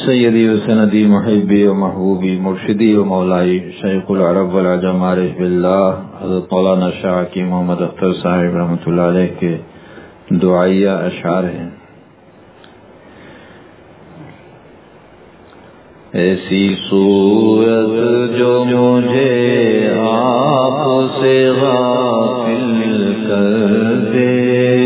سیدی و سندی محبی و محبوبی مرشدی و مولائی شیخ العرب والعجم عارف باللہ حضرت مولانا شاہ کی محمد اختر صاحب رحمۃ اللہ علیہ کے دعائیہ اشعار ہیں۔ ایسی صورت جو مجھے آپ سے غافل کر دے،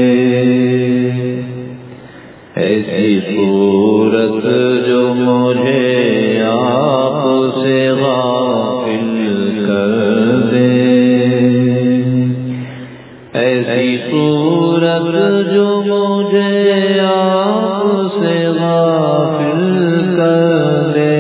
ایسی صورت جو مجھے آپ سے غافل کر دے، ایسی صورت جو مجھے آپ سے غافل کر دے،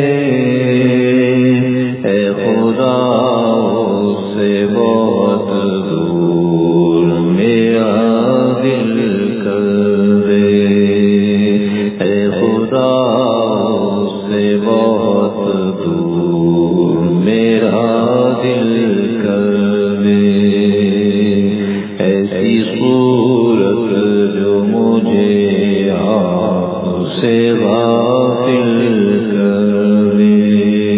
اے خدا اس سے بہت دور میرا دل کر دے، اے خدا اس سے بہت دور میرا دل کر دے، ایسی صورت جو مجھے آپ سے غافل کر دے،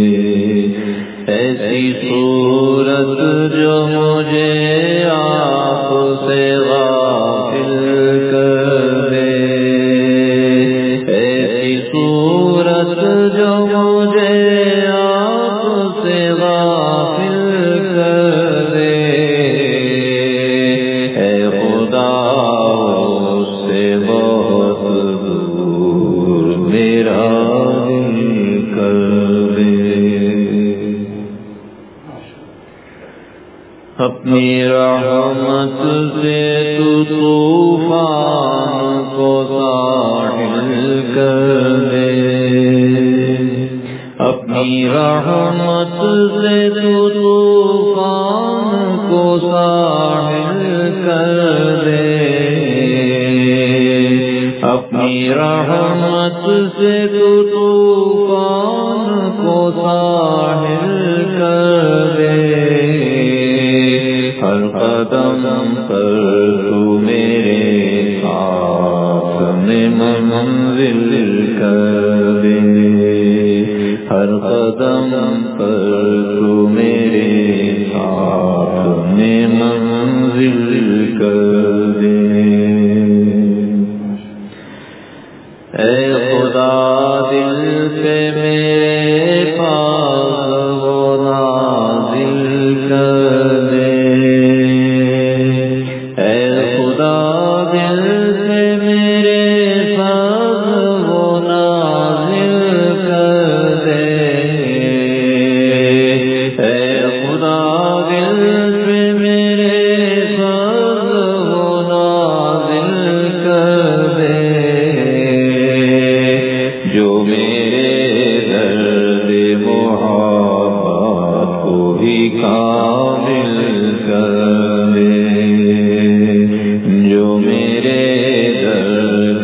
ایسی صورت جو مجھے آپ سے غافل کر دے، ایسی صورت جو مجھے آپ سے غافل کر دے، اے خدا اس سے بہت دور میرا دل کر دے، اپنی رحمت سے تو طوفان کو ساحل کر دے، اپنی رحمت سے تو طوفان کو ساحل کر دے، اپنی رحمت سے تو طوفان کو ساحل کر دے، ہر قدم پر تو میرے ساتھ میں منزل کر دے، ہر قدم پر تو میرے ساتھ میں منزل کر دے، اے خدا دل پہ میرے پاس وہ نازل کر دے، اے خدا دل پہ میرے پاس وہ نازل کر دے، اے خدا دل پہ میرے پاس وہ نازل کر دے، جو میرے درد محبت کو ہی کامل کر دے، جو میرے درد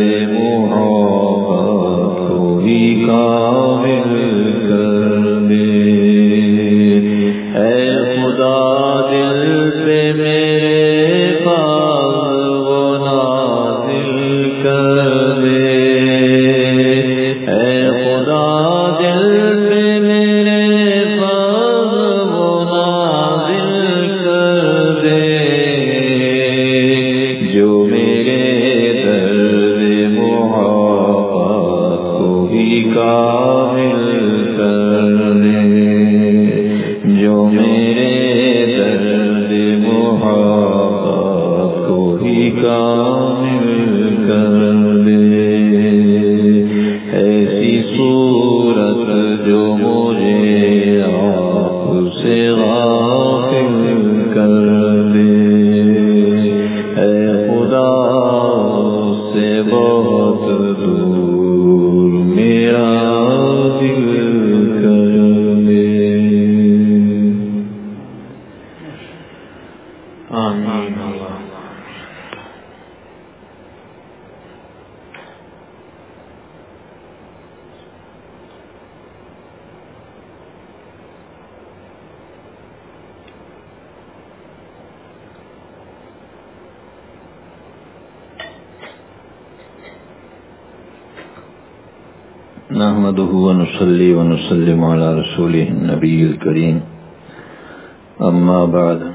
محبت کو ہی کامل کر دے، اے خدا دل پہ میرے پاس وہ نازل کر دے، اے خدا دل پہ میرے پاس وہ نازل کر دے، جو میرے درد محبت کو ہی کامل کر دے، جو میرے درد محبت کو ہی کامل کر دے، ایسی صورت جو مجھے آپ سے غافل کر دے، اے خدا اس سے بہت دور میرا نحمده ونصلي ونسلم على رسوله النبي الكريم اما بعد.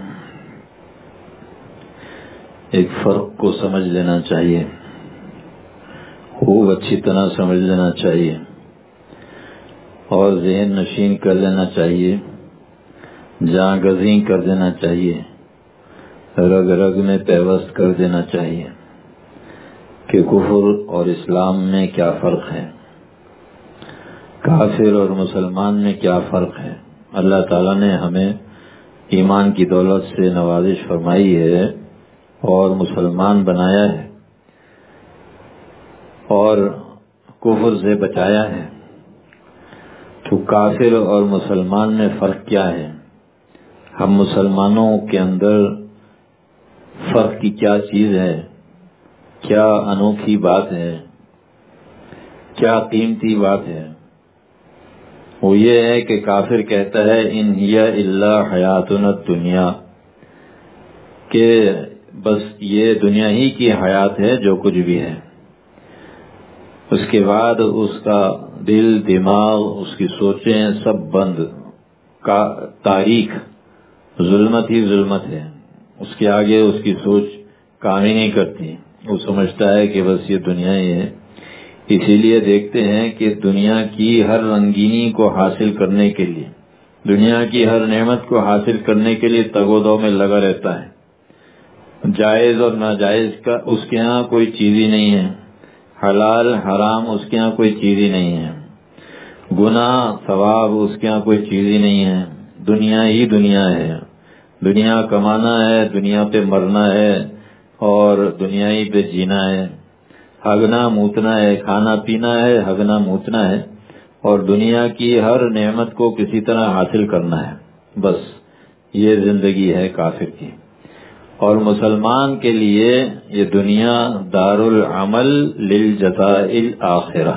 ایک فرق کو سمجھ لینا چاہیے، خوب اچھی طرح سمجھ لینا چاہیے اور ذہن نشین کر لینا چاہیے، جاں گزین کر دینا چاہیے، رگ رگ میں پیوست کر دینا چاہیے کہ کفر اور اسلام میں کیا فرق ہے، کافر اور مسلمان میں کیا فرق ہے. اللہ تعالیٰ نے ہمیں ایمان کی دولت سے نوازش فرمائی ہے اور مسلمان بنایا ہے اور کفر سے بچایا ہے. تو کافر اور مسلمان میں فرق کیا ہے؟ ہم مسلمانوں کے اندر فرق کی کیا چیز ہے، کیا انوکھی بات ہے، کیا قیمتی بات ہے؟ وہ یہ ہے کہ کافر کہتا ہے ان ہی الا حیاتنا الدنیا، کہ بس یہ دنیا ہی کی حیات ہے جو کچھ بھی ہے. اس کے بعد اس کا دل، دماغ، اس کی سوچیں سب بند، کا تاریخ ظلمت ہی ظلمت ہے. اس کے آگے اس کی سوچ کام ہی نہیں کرتی. وہ سمجھتا ہے کہ بس یہ دنیا ہی ہے. اسی لیے دیکھتے ہیں کہ دنیا کی ہر رنگینی کو حاصل کرنے کے لیے، دنیا کی ہر نعمت کو حاصل کرنے کے لیے تگ و دو میں لگا رہتا ہے. جائز اور ناجائز کا اس کے ہاں کوئی چیز ہی نہیں ہے، حلال حرام اس کے ہاں کوئی چیز ہی نہیں ہے، گناہ ثواب اس کے ہاں کوئی چیز ہی نہیں ہے. دنیا ہی دنیا ہے، دنیا کمانا ہے، دنیا پہ مرنا ہے اور دنیا ہی پہ جینا ہے. ہگنا موتنا ہے، کھانا پینا ہے، ہگنا موتنا ہے اور دنیا کی ہر نعمت کو کسی طرح حاصل کرنا ہے. بس یہ زندگی ہے کافر کی. اور مسلمان کے لیے یہ دنیا دار العمل للجزاء الآخرہ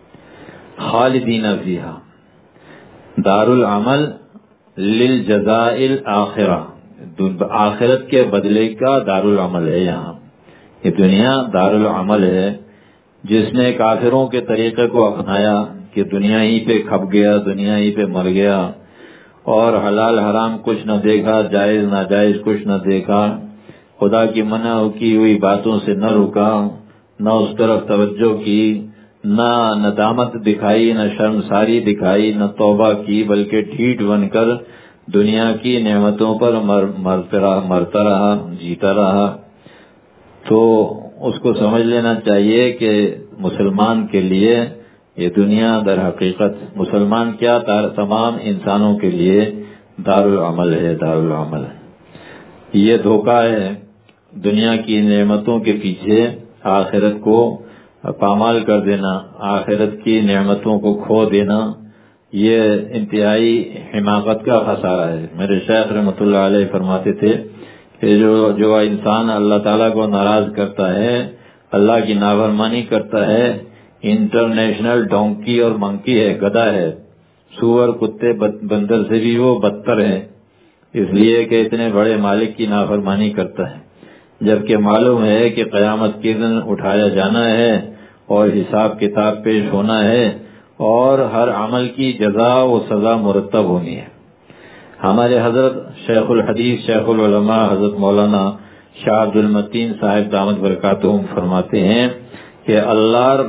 خالدین فیہا، دار العمل للجزاء الآخرہ، آخرت کے بدلے کا دار العمل ہے. یہاں یہ دنیا دار العمل ہے. جس نے کافروں کے طریقے کو اپنایا کہ دنیا ہی پہ کھپ گیا، دنیا ہی پہ مر گیا اور حلال حرام کچھ نہ دیکھا، جائز ناجائز کچھ نہ دیکھا، خدا کی منع کی ہوئی باتوں سے نہ رکا، نہ اس طرف توجہ کی، نہ ندامت دکھائی، نہ شرمساری دکھائی، نہ توبہ کی، بلکہ ڈھیٹ بن کر دنیا کی نعمتوں پر مرتا رہا، جیتا رہا. تو اس کو سمجھ لینا چاہیے کہ مسلمان کے لیے یہ دنیا در حقیقت، مسلمان کیا تمام انسانوں کے لیے دار العمل ہے، دار العمل. یہ دھوکہ ہے دنیا کی نعمتوں کے پیچھے آخرت کو پامال کر دینا، آخرت کی نعمتوں کو کھو دینا. یہ انتہائی حماقت کا خسارہ ہے. میرے شیخ رحمۃ اللہ علیہ فرماتے تھے کہ جو انسان اللہ تعالیٰ کو ناراض کرتا ہے، اللہ کی نافرمانی کرتا ہے، انٹرنیشنل ڈونکی اور منکی ہے، گدھا ہے، سور کتے بندر سے بھی وہ بدتر ہے، اس لیے کہ اتنے بڑے مالک کی نافرمانی کرتا ہے. جبکہ معلوم ہے کہ قیامت کے دن اٹھایا جانا ہے اور حساب کتاب پیش ہونا ہے اور ہر عمل کی جزا و سزا مرتب ہونی ہے. ہمارے حضرت شیخ الحدیث شیخ العلماء حضرت مولانا شاہ عبد المتین صاحب دامت برکاتہم فرماتے ہیں کہ اللہ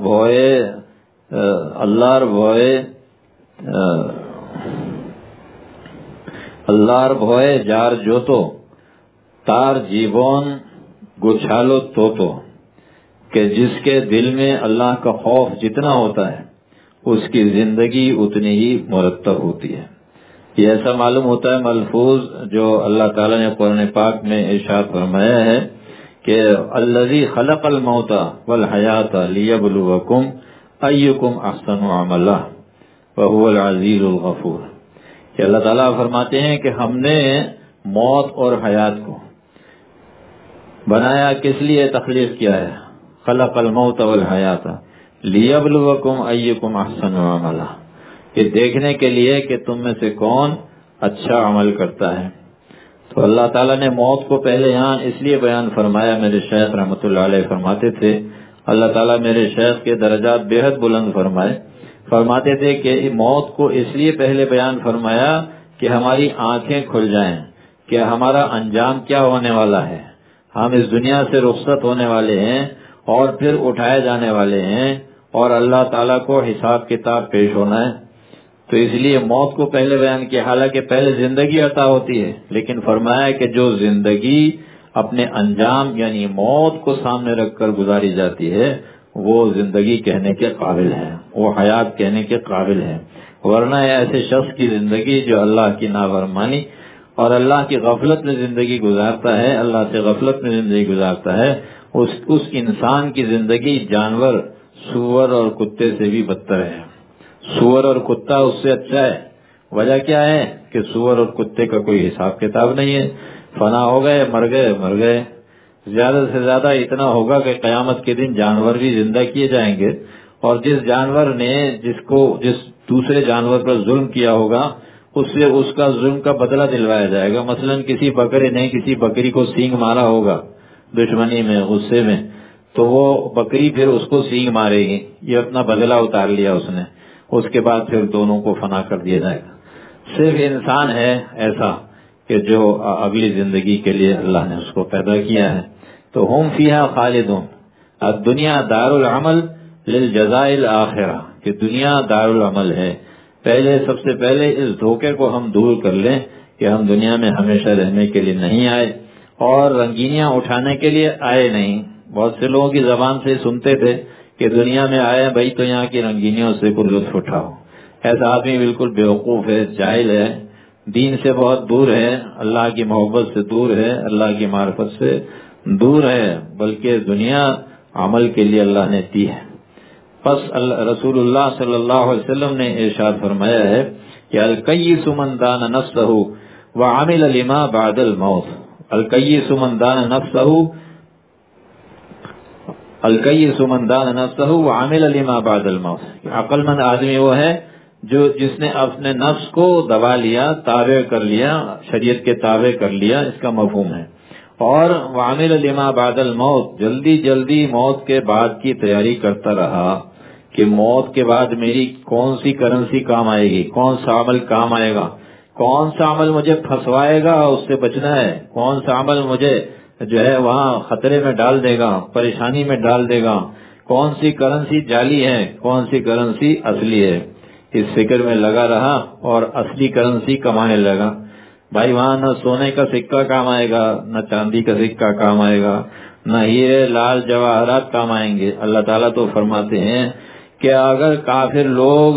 بھوئے جار جو تو تار جیبون گچھالو تو کہ جس کے دل میں اللہ کا خوف جتنا ہوتا ہے اس کی زندگی اتنی ہی مرتب ہوتی ہے. یہ ایسا معلوم ہوتا ہے ملفوظ جو اللہ تعالیٰ نے قرآن پاک میں ارشاد فرمایا ہے کہ الذی خلق الموت والحیات لیبلوکم ایکم احسن عملا وہو العزیز الغفور. کہ اللہ تعالیٰ فرماتے ہیں کہ ہم نے موت اور حیات کو بنایا، کس لیے تخلیق کیا ہے؟ خلق الموت والحیات لیبلوکم ایکم احسن عملا، کہ دیکھنے کے لیے کہ تم میں سے کون اچھا عمل کرتا ہے. تو اللہ تعالیٰ نے موت کو پہلے یہاں اس لیے بیان فرمایا. میرے شیخ رحمۃ اللہ علیہ فرماتے تھے اللہ تعالیٰ میرے شیخ کے درجات بے حد بلند فرماتے تھے کہ موت کو اس لیے پہلے بیان فرمایا کہ ہماری آنکھیں کھل جائیں کہ ہمارا انجام کیا ہونے والا ہے. ہم اس دنیا سے رخصت ہونے والے ہیں اور پھر اٹھائے جانے والے ہیں اور اللہ تعالیٰ کو حساب کتاب پیش ہونا ہے. تو اس لیے موت کو پہلے بیان کیا. حالانکہ پہلے زندگی عطا ہوتی ہے، لیکن فرمایا کہ جو زندگی اپنے انجام یعنی موت کو سامنے رکھ کر گزاری جاتی ہے وہ زندگی کہنے کے قابل ہے، وہ حیات کہنے کے قابل ہے. ورنہ ایسے شخص کی زندگی جو اللہ کی نافرمانی اور اللہ کی غفلت میں زندگی گزارتا ہے، اللہ سے غفلت میں زندگی گزارتا ہے، اس انسان کی زندگی جانور سور اور کتے سے بھی بدتر ہے. سور اور کتا اس سے اچھا ہے. وجہ کیا ہے کہ سور اور کتے کا کوئی حساب کتاب نہیں ہے. فنا ہو گئے، مر گئے. زیادہ سے زیادہ اتنا ہوگا کہ قیامت کے دن جانور بھی زندہ کیے جائیں گے، اور جس جانور نے جس دوسرے جانور پر ظلم کیا ہوگا اس سے اس کا ظلم کا بدلہ دلوایا جائے گا. مثلا کسی بکرے نے کسی بکری کو سینگ مارا ہوگا دشمنی میں، غصے میں، تو وہ بکری پھر اس کو سینگ مارے گی. یہ اپنا بدلہ اتار لیا اس نے. اس کے بعد پھر دونوں کو فنا کر دیا جائے گا. صرف انسان ہے ایسا کہ جو اگلی زندگی کے لیے اللہ نے اس کو پیدا کیا ہے. تو ہم فیہا خالدون. الدنیا دار العمل للجزاء الآخرہ، کہ دنیا دار العمل ہے. پہلے سب سے پہلے اس دھوکے کو ہم دور کر لیں کہ ہم دنیا میں ہمیشہ رہنے کے لیے نہیں آئے اور رنگینیاں اٹھانے کے لیے آئے نہیں. بہت سے لوگوں کی زبان سے سنتے تھے کہ دنیا میں آئے بھائی تو یہاں کی رنگینیوں سے کوئی لطف اٹھاؤ. ایسا آدمی بالکل بیوقوف ہے، جاہل ہے، دین سے بہت دور ہے، اللہ کی محبت سے دور ہے، اللہ کی معرفت سے دور ہے، بلکہ دنیا عمل کے لیے اللہ نے دی ہے. پس رسول اللہ صلی اللہ علیہ وسلم نے ارشاد فرمایا ہے کہ الکیس من دان نفسہ وعمل لما بعد الموت. الکیس من دان نفسہ وعمل لما بعد الموت. عقل مند آدمی وہ ہے جس نے اپنے نفس کو دبا لیا، تابع کر لیا، شریعت کے تابع کر لیا، اس کا مفہوم ہے. اور وعمل لما بعد الموت، جلدی جلدی موت کے بعد کی تیاری کرتا رہا کہ موت کے بعد میری کون سی کرنسی کام آئے گی، کون سا عمل کام آئے گا، کون سا عمل مجھے پھنسوائے گا، اس سے بچنا ہے، کون سا عمل مجھے جو ہے وہاں خطرے میں ڈال دے گا، پریشانی میں ڈال دے گا، کون سی کرنسی جعلی ہے، کون سی کرنسی اصلی ہے. اس فکر میں لگا رہا اور اصلی کرنسی کمانے لگا. بھائی وہاں نہ سونے کا سکہ کام آئے گا، نہ چاندی کا سکہ کام آئے گا، نہ ہیرے لال جواہرات کام آئیں گے. اللہ تعالیٰ تو فرماتے ہیں کہ اگر کافر لوگ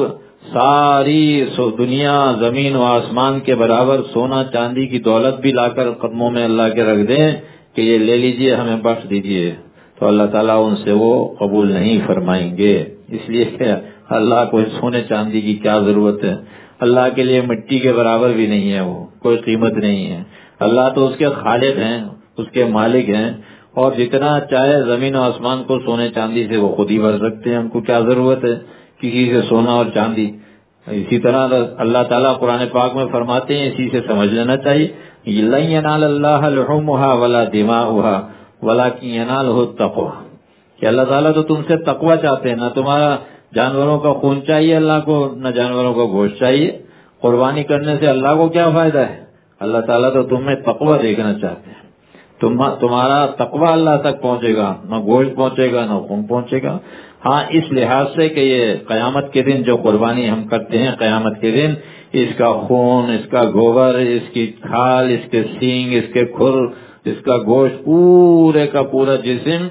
ساری دنیا زمین و آسمان کے برابر سونا چاندی کی دولت بھی لا کر قدموں میں اللہ کے رکھ دیں کہ یہ لے لیجئے، ہمیں بخش دیجئے، تو اللہ تعالیٰ ان سے وہ قبول نہیں فرمائیں گے. اس لیے کہ اللہ کو سونے چاندی کی کیا ضرورت ہے. اللہ کے لیے مٹی کے برابر بھی نہیں ہے، وہ کوئی قیمت نہیں ہے. اللہ تو اس کے خالق ہیں، اس کے مالک ہیں، اور جتنا چاہے زمین و آسمان کو سونے چاندی سے وہ خود ہی بھر سکتے ہیں. ہم کو کیا ضرورت ہے کسی سے سونا اور چاندی. اسی طرح اللہ تعالیٰ قرآن پاک میں فرماتے ہیں، اسی سے سمجھ لینا چاہیے، لن ینال اللہ لحومها ولا دماؤها ولکن ینالہ التقوی، کہ اللہ تعالیٰ تو تم سے تقوی چاہتے ہیں. نہ تمہارا جانوروں کا خون چاہیے اللہ کو، نہ جانوروں کا گوشت چاہیے. قربانی کرنے سے اللہ کو کیا فائدہ ہے؟ اللہ تعالیٰ تو تم میں تقوی دیکھنا چاہتے ہیں. تمہارا تقوی اللہ تک پہنچے گا، نہ گوشت پہنچے گا، نہ خون پہنچے گا. ہاں اس لحاظ سے کہ یہ قیامت کے دن جو قربانی ہم کرتے ہیں، قیامت کے دن اس کا خون، اس کا گوبر، اس کی کھال، اس کے سینگ، اس کے کھر، اس کا گوشت، پورے کا پورا جسم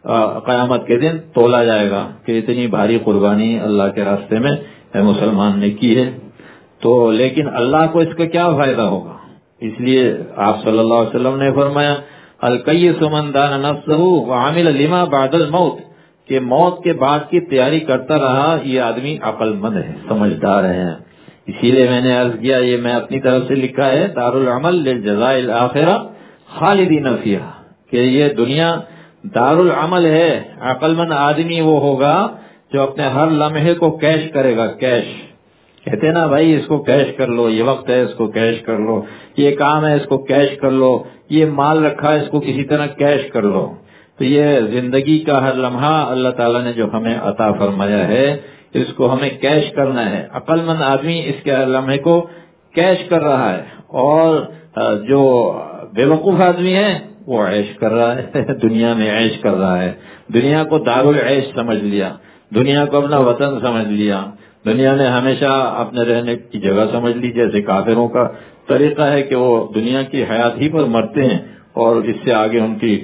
قیامت کے دن تولا جائے گا کہ اتنی بھاری قربانی اللہ کے راستے میں مسلمان نے کی ہے. تو لیکن اللہ کو اس کا کیا فائدہ ہوگا؟ اس لیے آپ صلی اللہ علیہ وسلم نے فرمایا الکیس من دان نفسہ وعمل لما بعد الموت، کہ موت کے بعد کی تیاری کرتا رہا. یہ آدمی عقل مند ہے، سمجھدار ہے. اسی لیے میں نے عرض کیا، یہ میں اپنی طرف سے لکھا ہے دار العمل للجزاء الآخرہ خالدین فیہا، کہ یہ دنیا دار العمل ہے. عقل مند آدمی وہ ہوگا جو اپنے ہر لمحے کو کیش کرے گا. کیش کہتے ہیں نا بھائی، اس کو کیش کر لو، یہ وقت ہے اس کو کیش کر لو، یہ کام ہے اس کو کیش کر لو، یہ مال رکھا ہے اس کو کسی طرح کیش کر لو. تو یہ زندگی کا ہر لمحہ اللہ تعالیٰ نے جو ہمیں عطا فرمایا ہے، اس کو ہمیں کیش کرنا ہے. عقل مند آدمی اس کے لمحے کو کیش کر رہا ہے، اور جو بے وقوف آدمی ہے وہ عیش کر رہا ہے، دنیا میں عیش کر رہا ہے. دنیا کو دارالعیش سمجھ لیا، دنیا کو اپنا وطن سمجھ لیا، دنیا نے ہمیشہ اپنے رہنے کی جگہ سمجھ لی. جیسے کافروں کا طریقہ ہے کہ وہ دنیا کی حیات ہی پر مرتے ہیں، اور اس سے آگے ان کی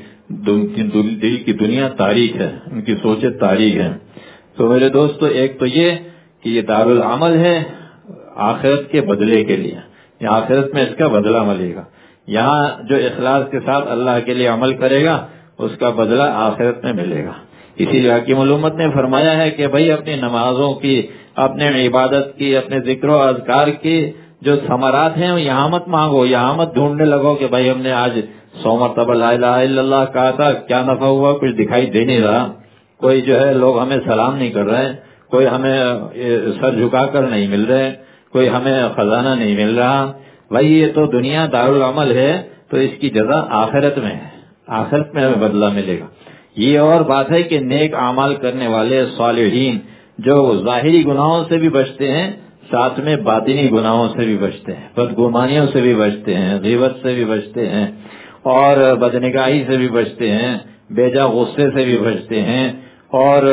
دل کی دنیا تاریخ ہے، ان کی سوچیں تاریخ ہے. تو میرے دوستو، ایک تو یہ کہ یہ دارالعمل ہے آخرت کے بدلے کے لیے، یہ آخرت میں اس کا بدلہ ملے گا. یہاں جو اخلاص کے ساتھ اللہ کے لیے عمل کرے گا اس کا بدلہ آخرت میں ملے گا. اسی لیے حکیم الامت نے فرمایا ہے کہ بھائی اپنی نمازوں کی، اپنے عبادت کی، اپنے ذکر و اذکار کی جو ثمرات ہیں یہاں مت مانگو، یہاں مت ڈھونڈنے لگو کہ بھائی ہم نے آج 100 مرتبہ لا الہ الا اللہ کہا تھا، کیا نفع ہوا؟ کچھ دکھائی دے نہیں رہا. کوئی جو ہے لوگ ہمیں سلام نہیں کر رہے، کوئی ہمیں سر جھکا کر نہیں مل رہے، کوئی ہمیں خزانہ نہیں مل رہا. بھائی یہ تو دنیا دارالعمل ہے، تو اس کی جزا آخرت میں ہے، آخرت میں ہمیں بدلہ ملے گا. یہ اور بات ہے کہ نیک اعمال کرنے والے صالحین جو ظاہری گناہوں سے بھی بچتے ہیں، ساتھ میں باطنی گناہوں سے بھی بچتے ہیں، بدگمانیوں سے بھی بچتے ہیں، غیبت سے بھی بچتے ہیں، اور بدنگاہی سے بھی بچتے ہیں، بیجا غصے سے بھی بچتے ہیں، اور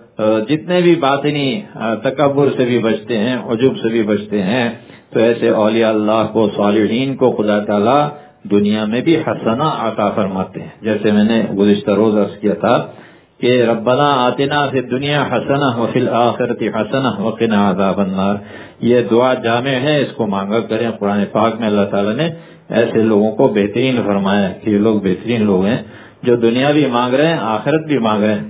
جتنے بھی باطنی تکبر سے بھی بچتے ہیں، عجب سے بھی بچتے ہیں. تو ایسے اولیاء اللہ کو، صالحین کو خدا تعالیٰ دنیا میں بھی حسنہ عطا فرماتے ہیں. جیسے میں نے گزشتہ روز عرض کیا تھا کہ ربنا آتنا فی الدنیا حسنہ وفی الآخرۃ حسنہ وقنا عذاب النار. یہ دعا جامع ہے، اس کو مانگا کریں. قرآن پاک میں اللہ تعالیٰ نے ایسے لوگوں کو بہترین فرمایا کہ یہ لوگ بہترین لوگ ہیں جو دنیا بھی مانگ رہے ہیں، آخرت بھی مانگ رہے ہیں.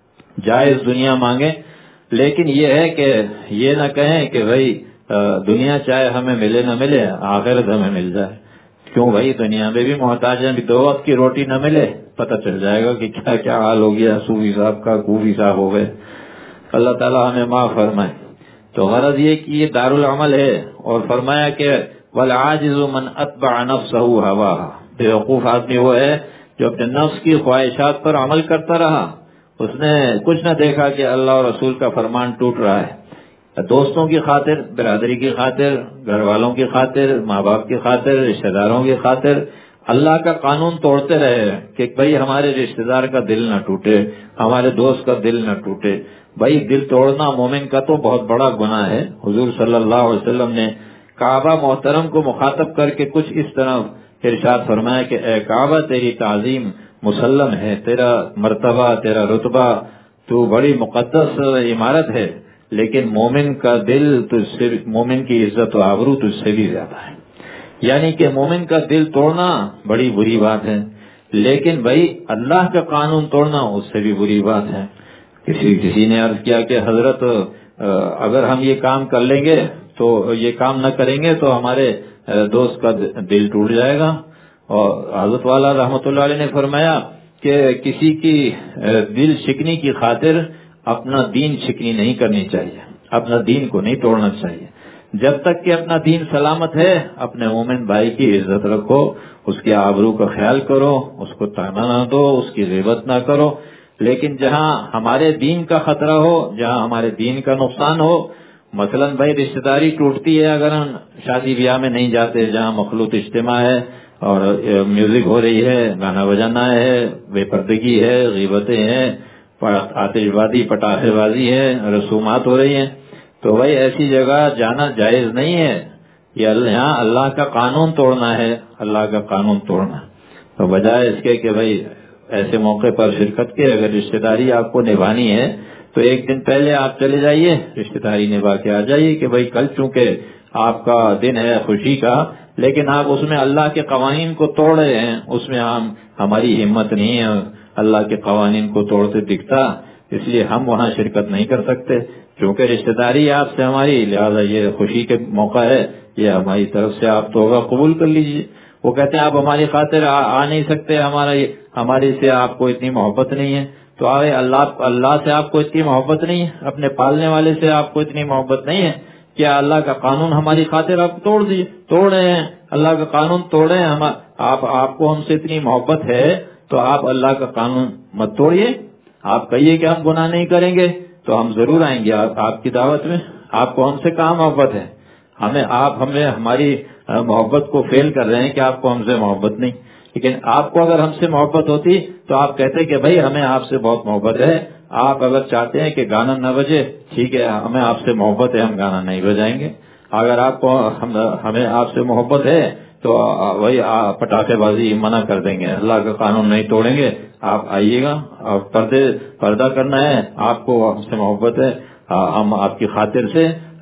جائز دنیا مانگیں، لیکن یہ ہے کہ یہ نہ کہیں کہ بھائی دنیا چاہے ہمیں ملے نہ ملے، آخرت ہمیں مل جائے. کیوں بھائی؟ دنیا میں بھی محتاج ہیں، 2 وقت کی روٹی نہ ملے پتہ چل جائے گا کہ کیا کیا حال ہو گیا. صوفی صاحب کا کوفی صاحب ہو گئے. اللہ تعالیٰ ہمیں معاف فرمائے. تو غرض یہ کہ یہ دارالعمل ہے. اور فرمایا کہ والعاجز من اتبع نفسه هواها. بیوقوف آدمی وہ ہے جو اپنے نفس کی خواہشات پر عمل کرتا رہا، اس نے کچھ نہ دیکھا کہ اللہ اور رسول کا فرمان ٹوٹ رہا ہے. دوستوں کی خاطر، برادری کی خاطر، گھر والوں کی خاطر، ماں باپ کی خاطر، رشتہ داروں کی خاطر اللہ کا قانون توڑتے رہے کہ بھائی ہمارے رشتہ دار کا دل نہ ٹوٹے، ہمارے دوست کا دل نہ ٹوٹے. بھائی دل توڑنا مومن کا تو بہت بڑا گناہ ہے. حضور صلی اللہ علیہ وسلم نے کعبہ محترم کو مخاطب کر کے کچھ اس طرح ارشاد فرمایا کہ اے کعبہ تیری تعظیم مسلم ہے، تیرا مرتبہ، تیرا رتبہ، تو بڑی مقدس عمارت ہے، لیکن مومن کا دل تجھ سے، مومن کی عزت و آبرو تجھ سے بھی زیادہ ہے. یعنی کہ مومن کا دل توڑنا بڑی بری بات ہے، لیکن بھائی اللہ کا قانون توڑنا اس سے بھی بری بات ہے. کسی نے عرض کیا کہ حضرت اگر ہم یہ کام کر لیں گے تو یہ کام نہ کریں گے تو ہمارے دوست کا دل ٹوٹ جائے گا. اور حضرت والا رحمۃ اللہ علیہ نے فرمایا کہ کسی کی دل شکنی کی خاطر اپنا دین شکنی نہیں کرنی چاہیے، اپنا دین کو نہیں توڑنا چاہیے. جب تک کہ اپنا دین سلامت ہے اپنے مومن بھائی کی عزت رکھو، اس کے آبرو کا خیال کرو، اس کو طعنہ نہ دو، اس کی غیبت نہ کرو. لیکن جہاں ہمارے دین کا خطرہ ہو، جہاں ہمارے دین کا نقصان ہو، مثلاً بھائی رشتہ داری ٹوٹتی ہے اگر ہم شادی بیاہ میں نہیں جاتے، جہاں مخلوط اجتماع ہے اور میوزک ہو رہی ہے، گانا بجانا ہے، بے پردگی ہے، غیبتیں ہیں، آتش بازی، پٹاخے بازی ہے، رسومات ہو رہی ہیں، تو بھائی ایسی جگہ جانا جائز نہیں ہے. یہ یہاں اللہ کا قانون توڑنا ہے، اللہ کا قانون توڑنا. تو بجائے اس کے کہ بھائی ایسے موقع پر شرکت کے اگر رشتہ داری آپ کو نبھانی ہے تو ایک دن پہلے آپ چلے جائیے، رشتہ داری نبھا کے آ جائیے کہ بھائی کل چونکہ آپ کا دن ہے خوشی کا، لیکن آپ اس میں اللہ کے قوانین کو توڑ رہے ہیں، اس میں ہماری ہمت نہیں ہے اللہ کے قوانین کو توڑتے دکھتا، اس لیے ہم وہاں شرکت نہیں کر سکتے. چونکہ رشتہ داری آپ سے ہماری، لہذا یہ خوشی کے موقع ہے، یہ ہماری طرف سے آپ توبہ قبول کر لیجیے. وہ کہتے ہیں آپ ہماری خاطر آ نہیں سکتے، ہماری سے آپ کو اتنی محبت نہیں ہے. تو آئے اللہ سے آپ کو اتنی محبت نہیں ہے، اپنے پالنے والے سے آپ کو اتنی محبت نہیں ہے، کیا اللہ کا قانون ہماری خاطر آپ توڑ رہے ہیں، اللہ کا قانون توڑ رہے ہیں. آپ کو ہم سے اتنی محبت ہے تو آپ اللہ کا قانون مت توڑیے. آپ کہیے کہ ہم گناہ نہیں کریں گے تو ہم ضرور آئیں گے آپ کی دعوت میں. آپ کو ہم سے کہاں محبت ہے؟ ہمیں ہماری محبت کو فیل کر رہے ہیں کہ آپ کو ہم سے محبت نہیں. لیکن آپ کو اگر ہم سے محبت ہوتی تو آپ کہتے کہ بھائی ہمیں آپ سے بہت محبت ہے. آپ اگر چاہتے ہیں کہ گانا نہ بجے، ٹھیک ہے، ہمیں آپ سے محبت ہے، ہم گانا نہیں بجائیں گے. اگر آپ کو ہمیں آپ سے محبت ہے تو وہی پٹاخے بازی منع کر دیں گے، اللہ کا قانون نہیں توڑیں گے. آپ آئیے گا، پردہ کرنا ہے، آپ کو ہم سے محبت ہے، ہم آپ کی خاطر سے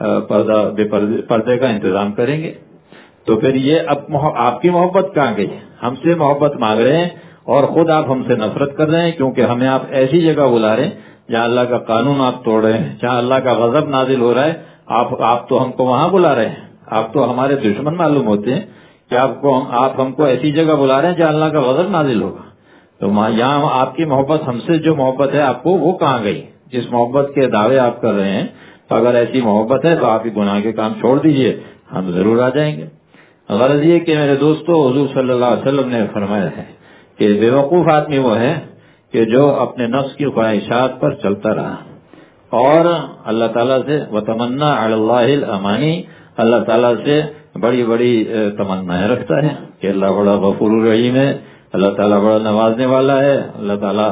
پردے کا انتظام کریں گے. تو پھر یہ اب آپ کی محبت کہاں گئی؟ ہم سے محبت مانگ رہے ہیں اور خود آپ ہم سے نفرت کر رہے ہیں، کیونکہ ہمیں آپ ایسی جگہ بلا رہے ہیں جہاں اللہ کا قانون آپ توڑ رہے ہیں، جہاں اللہ کا غضب نازل ہو رہا ہے. آپ تو ہم کو وہاں بلا رہے ہیں. آپ تو ہمارے دشمن معلوم ہوتے ہیں کہ آپ ہم کو ایسی جگہ بلا رہے ہیں جہاں اللہ کا غضب نازل ہوگا. تو یہاں آپ کی محبت، ہم سے جو محبت ہے آپ کو، وہ کہاں گئی؟ جس محبت کے دعوے آپ کر رہے ہیں، تو اگر ایسی محبت ہے تو آپ ہی گناہ کے کام چھوڑ دیجئے، ہم ضرور آ جائیں گے. غرض یہ کہ میرے دوستو، حضور صلی اللہ علیہ وسلم نے فرمایا ہے کہ بے وقوف آدمی وہ ہے کہ جو اپنے نفس کی خواہشات پر چلتا رہا اور اللہ تعالیٰ سے وتمنا علی اللہ الامانی، اللہ تعالیٰ سے بڑی بڑی تمنائیں رکھتا ہے کہ اللہ بڑا غفور الرحیم ہے، اللہ تعالیٰ بڑا نوازنے والا ہے، اللہ تعالیٰ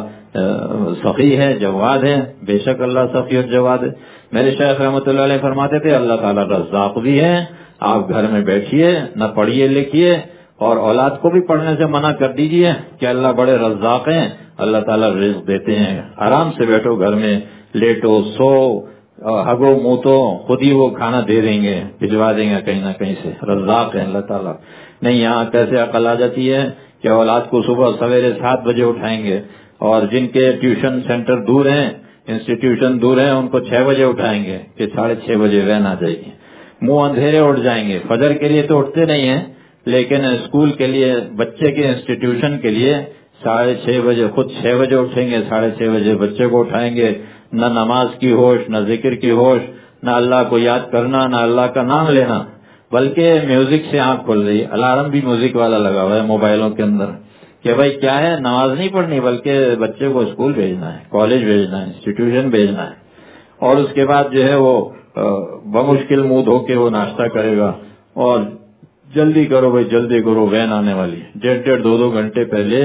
سخی ہے، جواد ہے. بے شک اللہ سخی اور جواد ہے. میرے شیخ رحمۃ اللہ علیہ فرماتے تھے اللہ تعالیٰ رزاق بھی ہے. آپ گھر میں بیٹھیے، نہ پڑھیے لکھیے، اور اولاد کو بھی پڑھنے سے منع کر دیجئے کہ اللہ بڑے رزاق ہیں، اللہ تعالیٰ رزق دیتے ہیں. آرام سے بیٹھو گھر میں، لیٹو، سو، ہگو موتو، خود ہی وہ کھانا دے دیں گے، بھجوا دیں گے کہیں نہ کہیں سے. رزاق ہے اللہ تعالیٰ. نہیں، یہاں کیسے عقل آ جاتی ہے کہ اولاد کو صبح سویرے 7 بجے اٹھائیں گے، اور جن کے ٹیوشن سینٹر دور ہیں، انسٹیٹیوشن دور ہیں، ان کو 6 بجے اٹھائیں گے کہ 6:30 بجے وین آ جائے گی. منہ اندھیرے اٹھ جائیں گے. فجر کے لیے تو اٹھتے نہیں ہیں، لیکن اسکول کے لیے، بچے کے انسٹیٹیوشن کے لیے 6:30 بجے، خود 6 بجے اٹھیں گے، 6:30 بجے بچے کو اٹھائیں گے. نہ نماز کی ہوش، نہ ذکر کی ہوش، نہ اللہ کو یاد کرنا، نہ اللہ کا نام لینا، بلکہ میوزک سے آنکھ کھل رہی ہے. الارم بھی میوزک والا لگا ہوا ہے موبائلوں کے اندر کہ بھائی کیا ہے، نماز نہیں پڑھنی بلکہ بچے کو اسکول بھیجنا ہے، کالج بھیجنا ہے، انسٹیٹیوشن بھیجنا ہے. اور اس کے بعد جو ہے وہ بمشکل منہ دھو کے وہ ناشتہ کرے گا، اور جلدی کرو بھائی جلدی کرو، وین آنے والی. 1.5 2 گھنٹے پہلے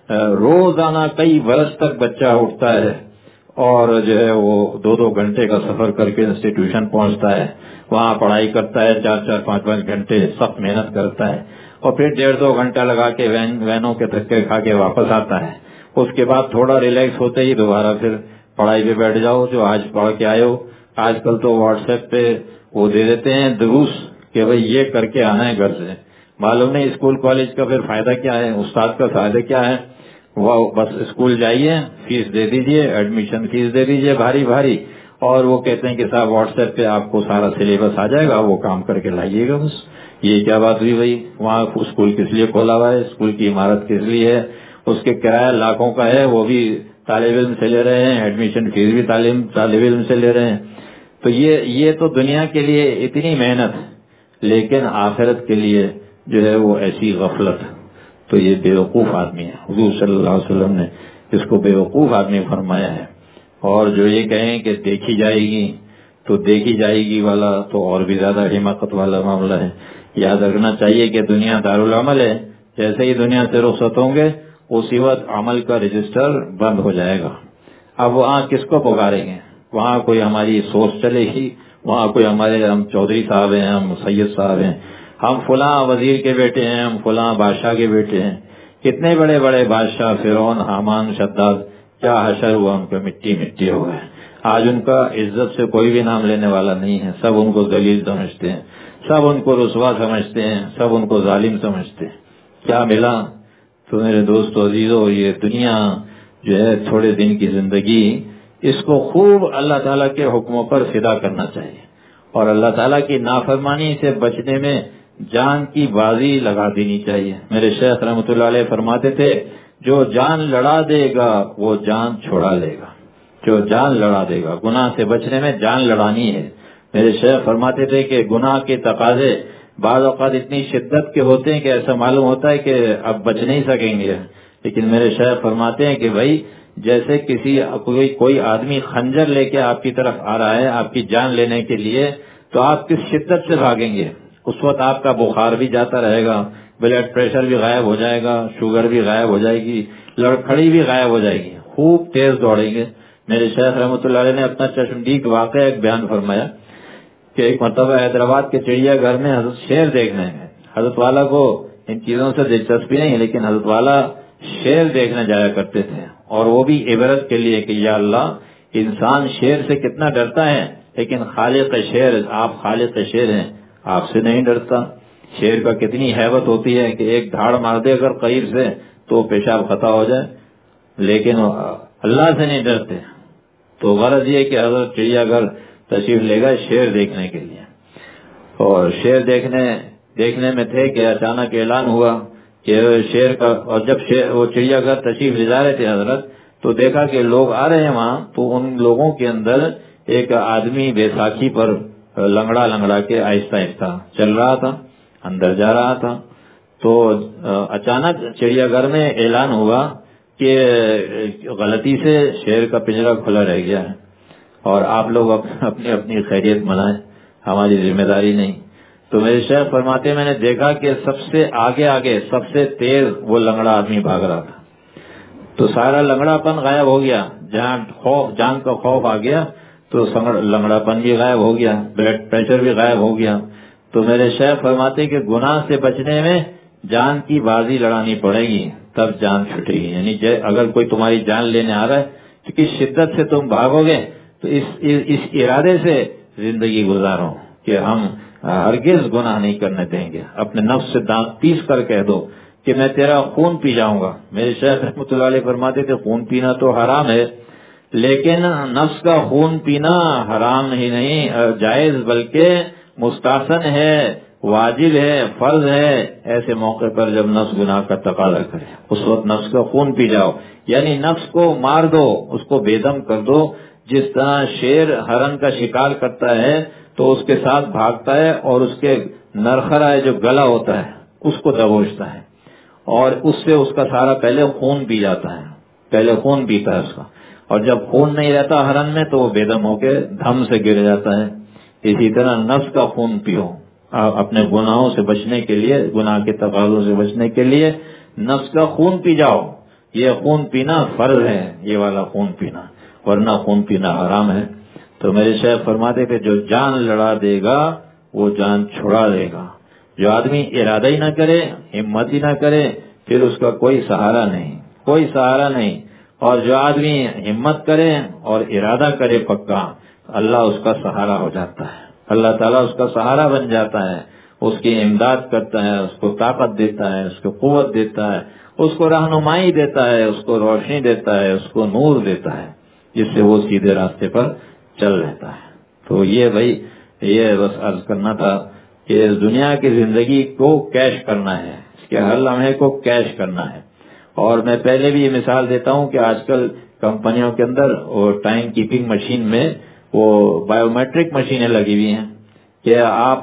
روزانہ کئی برس تک بچہ اٹھتا ہے اور جو ہے وہ 2 گھنٹے کا سفر کر کے انسٹیٹیوشن پہنچتا ہے، وہاں پڑھائی کرتا ہے 4 5 گھنٹے، سخت محنت کرتا ہے، اور پھر 1.5 2 گھنٹہ لگا کے وینوں کے دھکے کھا کے واپس آتا ہے. اس کے بعد تھوڑا ریلیکس ہوتے ہی دوبارہ پھر پڑھائی پہ بیٹھ جاؤ جو آج پڑھ کے آئے ہو. آج کل تو واٹس ایپ پہ وہ دے دیتے ہیں دروس کہ بھئی یہ کر کے آنا ہے گھر سے. معلوم نہیں اسکول کالج کا پھر فائدہ کیا ہے، استاد کا فائدہ کیا ہے. وہ بس اسکول جائیے، فیس دے دیجئے، ایڈمیشن فیس دے دیجئے بھاری بھاری، اور وہ کہتے ہیں کہ صاحب واٹس ایپ پہ آپ کو سارا سلیبس آ جائے گا، وہ کام کر کے لائیے گا بس. یہ کیا بات ہوئی بھائی؟ وہاں اسکول کس لیے کھولا ہوا ہے؟ اسکول کی عمارت کس لیے ہے؟ اس کے کرایہ لاکھوں کا ہے، وہ بھی طالب علم سے لے رہے ہیں، ایڈمیشن فیس بھی طالب علم سے لے رہے ہیں. تو یہ تو دنیا کے لیے اتنی محنت، لیکن آخرت کے لیے جو ہے وہ ایسی غفلت. تو یہ بیوقوف آدمی ہے. حضور صلی اللہ علیہ وسلم نے اس کو بیوقوف آدمی فرمایا ہے. اور جو یہ کہیں کہ دیکھی جائے گی تو دیکھی جائے گی والا تو اور بھی زیادہ حماقت والا معاملہ ہے. یاد رکھنا چاہیے کہ دنیا دارالعمل ہے. جیسے ہی دنیا سے رخصت ہوں گے اسی وقت عمل کا رجسٹر بند ہو جائے گا. اب وہاں کس کو پکاریں گے؟ وہاں کوئی ہماری سوچ چلے گی، وہاں کوئی ہم چودھری صاحب ہیں، ہم سید صاحب ہیں، ہم فلاں وزیر کے بیٹے ہیں، ہم فلاں بادشاہ کے بیٹے ہیں. کتنے بڑے بڑے بادشاہ، فرعون، حامان، شداد، کیا حشر ہوا ان کو، مٹی مٹی ہو گئے. آج ان کا عزت سے کوئی بھی نام لینے والا نہیں ہے. سب ان کو ذلیل سمجھتے ہیں، سب ان کو رسوا سمجھتے ہیں، سب ان کو ظالم سمجھتے ہیں. کیا ملا؟ تو میرے دوست عزیزو، یہ دنیا جو ہے تھوڑے دن کی زندگی، اس کو خوب اللہ تعالیٰ کے حکموں پر فدا کرنا چاہیے، اور اللہ تعالیٰ کی نافرمانی سے بچنے میں جان کی بازی لگا دینی چاہیے. میرے شیخ رحمۃ اللہ علیہ فرماتے تھے جو جان لڑا دے گا وہ جان چھوڑا لے گا. جو جان لڑا دے گا، گناہ سے بچنے میں جان لڑانی ہے. میرے شیخ فرماتے تھے کہ گناہ کے تقاضے بعض اوقات اتنی شدت کے ہوتے ہیں کہ ایسا معلوم ہوتا ہے کہ اب بچ نہیں سکیں گے. لیکن میرے شیخ فرماتے ہیں کہ بھائی جیسے کوئی آدمی خنجر لے کے آپ کی طرف آ رہا ہے آپ کی جان لینے کے لیے، تو آپ کس شدت سے بھاگیں گے؟ اس وقت آپ کا بخار بھی جاتا رہے گا، بلڈ پریشر بھی غائب ہو جائے گا، شوگر بھی غائب ہو جائے گی، لڑکھڑی بھی غائب ہو جائے گی، خوب تیز دوڑیں گے۔ میرے شیخ رحمۃ اللہ علیہ نے اپنا چشمدید واقعہ ایک بیان فرمایا کہ ایک مرتبہ حیدرآباد کے چڑیا گھر میں حضرت شیر دیکھنے گئے۔ حضرت والا کو ان چیزوں سے دلچسپی نہیں، لیکن حضرت والا شیر دیکھنے جایا کرتے تھے، اور وہ بھی عبرت کے لیے کہ یا اللہ، انسان شیر سے کتنا ڈرتا ہے، لیکن خالق شیر، آپ خالق شیر ہیں، آپ سے نہیں ڈرتا۔ شیر کا کتنی ہیبت ہوتی ہے کہ ایک دھاڑ مار دے اگر قریب سے تو پیشاب خطا ہو جائے، لیکن اللہ سے نہیں ڈرتے۔ تو غرض یہ کہ حضرت چڑیا گھر تشریف لے گئے شیر دیکھنے کے لیے، اور شیر دیکھنے میں تھے کہ اچانک اعلان ہوا کہ شیر کا، اور جب وہ چڑیا گھر تشریف لے جا رہے تھے حضرت، تو دیکھا کہ لوگ آ رہے ہیں وہاں، تو ان لوگوں کے اندر ایک آدمی بیساکھی پر لنگڑا کے آہستہ آہستہ چل رہا تھا، اندر جا رہا تھا۔ تو اچانک چڑیا گھر میں اعلان ہوا کہ غلطی سے شیر کا پنجرہ کھلا رہ گیا ہے، اور آپ لوگ اپنی اپنی خیریت منائیں، ہماری ذمہ داری نہیں۔ تو میرے شیخ فرماتے میں نے دیکھا کہ سب سے آگے سب سے تیز وہ لنگڑا آدمی بھاگ رہا تھا، تو سارا لنگڑا پن غائب ہو گیا، جہاں جان کا خوف آ گیا تو لنگڑا پن بھی غائب ہو گیا، بلڈ پریشر بھی غائب ہو گیا۔ تو میرے شیخ فرماتے کہ گناہ سے بچنے میں جان کی بازی لڑانی پڑے گی، تب جان چھٹے گی۔ یعنی اگر کوئی تمہاری جان لینے آ رہا ہے تو کس شدت سے تم بھاگو گے، تو اس ارادے سے زندگی گزارو کہ ہم ہرگز گناہ نہیں کرنے دیں گے۔ اپنے نفس سے دانت پیس کر کہہ دو کہ میں تیرا خون پی جاؤں گا۔ میرے شیخ رحمۃ اللہ علیہ فرماتے تھے خون پینا تو حرام ہے، لیکن نفس کا خون پینا حرام ہی نہیں جائز، بلکہ مستحسن ہے، واجب ہے، فرض ہے۔ ایسے موقع پر جب نفس گناہ کا تقاضا کرے اس وقت نفس کا خون پی جاؤ، یعنی نفس کو مار دو، اس کو بے دم کر دو۔ جس طرح شیر ہرن کا شکار کرتا ہے تو اس کے ساتھ بھاگتا ہے اور اس کے نرخرا جو گلا ہوتا ہے اس کو دبوچتا ہے، اور اس سے اس کا سارا پہلے خون پی جاتا ہے، پہلے خون پیتا ہے اس کا، اور جب خون نہیں رہتا ہرن میں تو وہ بے دم ہو کے دھم سے گر جاتا ہے۔ اسی طرح نفس کا خون پیو، اپنے گناہوں سے بچنے کے لیے، گناہ کے تقاضوں سے بچنے کے لیے نفس کا خون پی جاؤ۔ یہ خون پینا فرض ہے، یہ والا خون پینا، ورنہ خون پینا حرام ہے۔ تو میرے شیخ فرماتے کہ جو جان لڑا دے گا وہ جان چھڑا دے گا۔ جو آدمی ارادہ ہی نہ کرے، ہمت ہی نہ کرے، پھر اس کا کوئی سہارا نہیں، کوئی سہارا نہیں۔ اور جو آدمی ہمت کرے اور ارادہ کرے پکا، اللہ اس کا سہارا ہو جاتا ہے، اللہ تعالیٰ اس کا سہارا بن جاتا ہے، اس کی امداد کرتا ہے، اس کو طاقت دیتا ہے، اس کو قوت دیتا ہے، اس کو رہنمائی دیتا ہے، اس کو روشنی دیتا ہے، اس کو نور دیتا ہے، جس سے وہ سیدھے راستے پر چل رہتا ہے۔ تو یہ بس عرض کرنا تھا کہ اس دنیا کی زندگی کو کیش کرنا ہے، اس کے ہر لمحے کو کیش کرنا ہے۔ اور میں پہلے بھی یہ مثال دیتا ہوں کہ آج کل کمپنیوں کے اندر وہ ٹائم کیپنگ مشین میں وہ بایو میٹرک مشینیں لگی ہوئی ہیں کہ آپ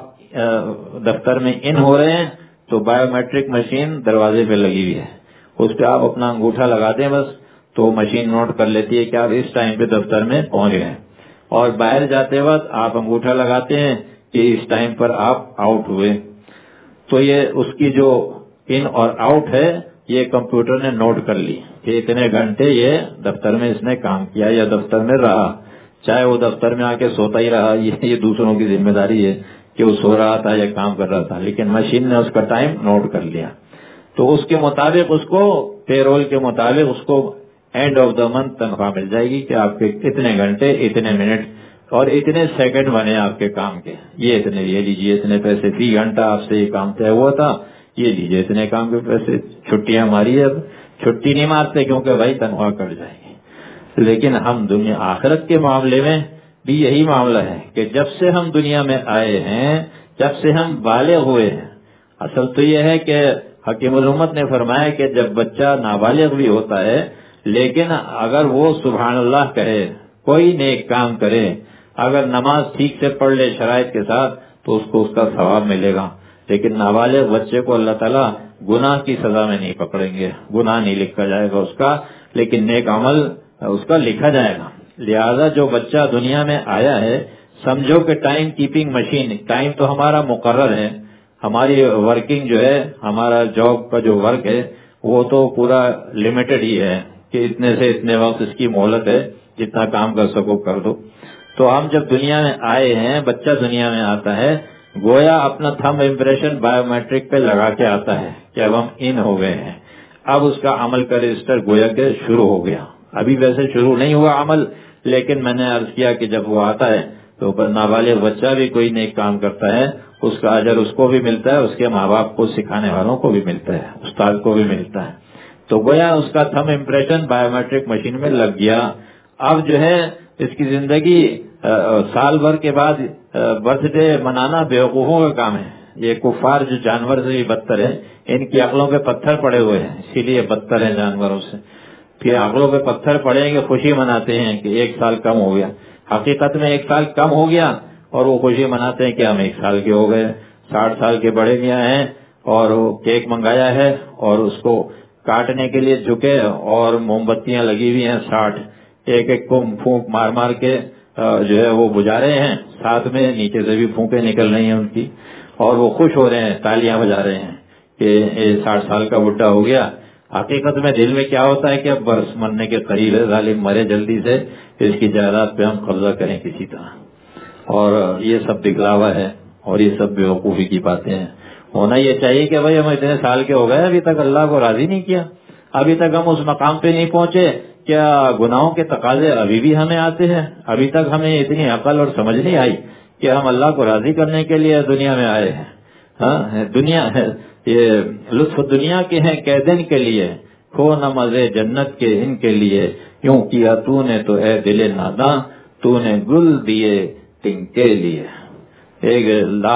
دفتر میں ان ہو رہے ہیں تو بایو میٹرک مشین دروازے پہ لگی ہوئی ہے، اس پہ آپ اپنا انگوٹھا لگا دیں بس، تو مشین نوٹ کر لیتی ہے کہ آپ اس ٹائم پہ دفتر میں پہنچ گئے، اور باہر جاتے وقت آپ انگوٹھا لگاتے ہیں کہ اس ٹائم پر آپ آؤٹ ہوئے۔ تو یہ اس کی جو ان اور آؤٹ ہے یہ کمپیوٹر نے نوٹ کر لی کہ اتنے گھنٹے یہ دفتر میں اس نے کام کیا یا دفتر میں رہا، چاہے وہ دفتر میں آ کے سوتا ہی رہا، یہ دوسروں کی ذمہ داری ہے کہ وہ سو رہا تھا یا کام کر رہا تھا، لیکن مشین نے اس کا ٹائم نوٹ کر لیا۔ تو اس کے مطابق اس کو پے رول کے مطابق اس کو اینڈ آف دا منتھ تنخواہ مل جائے گی کہ آپ کے اتنے گھنٹے، اتنے منٹ اور اتنے سیکنڈ بنے آپ کے کام کے، یہ لیجیے اتنے پیسے، 30 گھنٹہ آپ سے یہ کام طے ہوا تھا، یہ لیجیے اتنے کام کے پیسے۔ چھٹیاں ماری، اب چھٹی نہیں مارتے کیونکہ بھائی تنخواہ کٹ جائے گی۔ لیکن ہم دنیا آخرت کے معاملے میں بھی یہی معاملہ ہے کہ جب سے ہم دنیا میں آئے ہیں، جب سے ہم بالغ ہوئے ہیں، اصل تو یہ ہے کہ حکیم الامت نے فرمایا کہ جب بچہ نابالغ بھی ہوتا ہے لیکن اگر وہ سبحان اللہ کہے، کوئی نیک کام کرے، اگر نماز ٹھیک سے پڑھ لے شرائط کے ساتھ تو اس کو اس کا ثواب ملے گا۔ لیکن نابالغ بچے کو اللہ تعالیٰ گناہ کی سزا میں نہیں پکڑیں گے، گناہ نہیں لکھا جائے گا اس کا، لیکن نیک عمل اس کا لکھا جائے گا. لہذا جو بچہ دنیا میں آیا ہے سمجھو کہ ٹائم کیپنگ مشین. ٹائم تو ہمارا مقرر ہے, ہماری ورکنگ جو ہے, ہمارا جاب کا جو ورک ہے وہ تو پورا لمیٹڈ ہی ہے کہ اتنے سے اتنے وقت اس کی مہلت ہے, جتنا کام کر سکو کر دو. تو ہم جب دنیا میں آئے ہیں, بچہ دنیا میں آتا ہے, گویا اپنا تھم امپریشن بایو میٹرک پہ لگا کے آتا ہے کہ اب ہم ان ہو گئے ہیں. اب اس کا عمل کا رجسٹر گویا کہ شروع ہو گیا. ابھی ویسے شروع نہیں ہوا عمل, لیکن میں نے عرض کیا کہ جب وہ آتا ہے تو نابالغ بچہ بھی کوئی نیک کام کرتا ہے, اس کا اجر اس کو بھی ملتا ہے, اس کے ماں باپ کو سکھانے والوں کو بھی ملتا ہے, استاد کو بھی ملتا ہے. تو گویا اس کا thumb impression biometric machine میں لگ گیا. اب جو ہے اس کی زندگی سال بھر کے بعد برتھ ڈے منانا بیوقوفوں کا کام ہے. یہ کفار جو جانور سے بھی بدتر ہے, ان کی عقلوں پہ پتھر پڑے ہوئے ہیں, اسی لیے بدتر ہیں جانوروں سے. پھر عقلوں پہ پتھر پڑیں گے, خوشی مناتے ہیں کہ 1 سال کم ہو گیا. حقیقت میں 1 سال کم ہو گیا اور وہ خوشی مناتے ہیں کہ ہم 1 سال کے ہو گئے. 60 سال کے بڑے میاں ہیں اور وہ کیک منگایا ہے اور اس کو کاٹنے کے لیے جھکے اور موم بتیاں لگی ہوئی ہیں 60, ایک کو پھونک مار مار کے جو ہے وہ بجھا رہے ہیں, ساتھ میں نیچے سے بھی پھونکیں نکل رہی ہیں ان کی, اور وہ خوش ہو رہے ہیں, تالیاں بجا رہے ہیں کہ یہ 60 سال کا بڈھا ہو گیا. حقیقت میں دل میں کیا ہوتا ہے کہ اب برس مرنے کے قریب ہے, ظالم مرے جلدی سے, اس کی جائیداد پہ ہم قبضہ کریں کسی طرح. اور یہ سب دکھلاوا ہے اور یہ سب بیوقوفی کی باتیں ہیں. ہونا یہ چاہیے کہ بھائی ہم اتنے سال کے ہو گئے, ابھی تک اللہ کو راضی نہیں کیا, ابھی تک ہم اس مقام پہ نہیں پہنچے. کیا گناہوں کے تقاضے ابھی بھی ہمیں آتے ہیں؟ ابھی تک ہمیں اتنی عقل اور سمجھ نہیں آئی کہ ہم اللہ کو راضی کرنے کے لیے دنیا میں آئے ہیں. ہاں, دنیا یہ لطف دنیا کے ہیں قیدن کے لیے, کھو نہ مزے جنت کے ان کے لیے. یوں کیا تو نے تو اے دل ناداں, تو نے گل دیے تن کے لیے. ایک